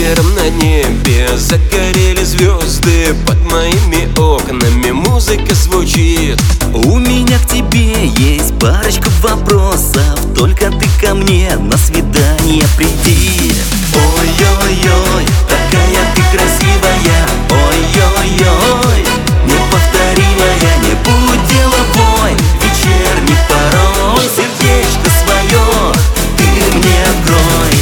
вечером на небе загорели звезды. Под моими окнами музыка звучит. У меня к тебе есть парочка вопросов, только ты ко мне на свидание приди. Ой-ой-ой, такая ты красивая. Ой-ой-ой, неповторимая. Не будь деловой, вечерний порой. Сердечко свое ты мне открой.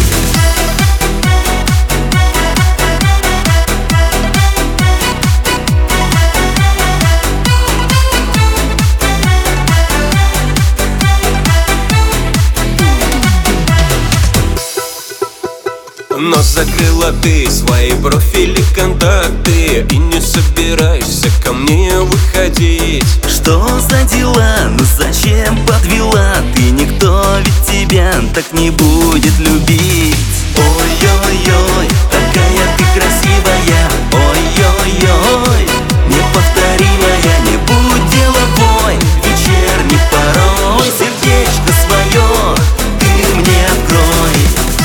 Но закрыла ты свои профили, контакты и не собираешься ко мне выходить. Что за дела? Ну зачем подвела? Ты никто ведь тебя так не будет любить. Ой-ой-ой, такая ты красивая. Ой-ой-ой, неповторимая. Не будь деловой, вечерний порой. Сердечко свое ты мне открой.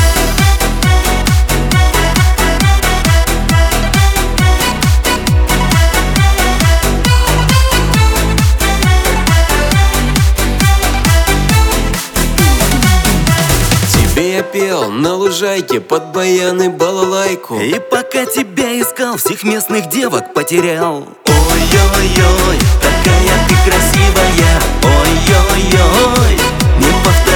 Я пел на лужайке под баяны балалайку. И пока тебя искал, всех местных девок потерял. Ой-ой-ой, такая ты красивая. Ой-ой-ой, не повторяй.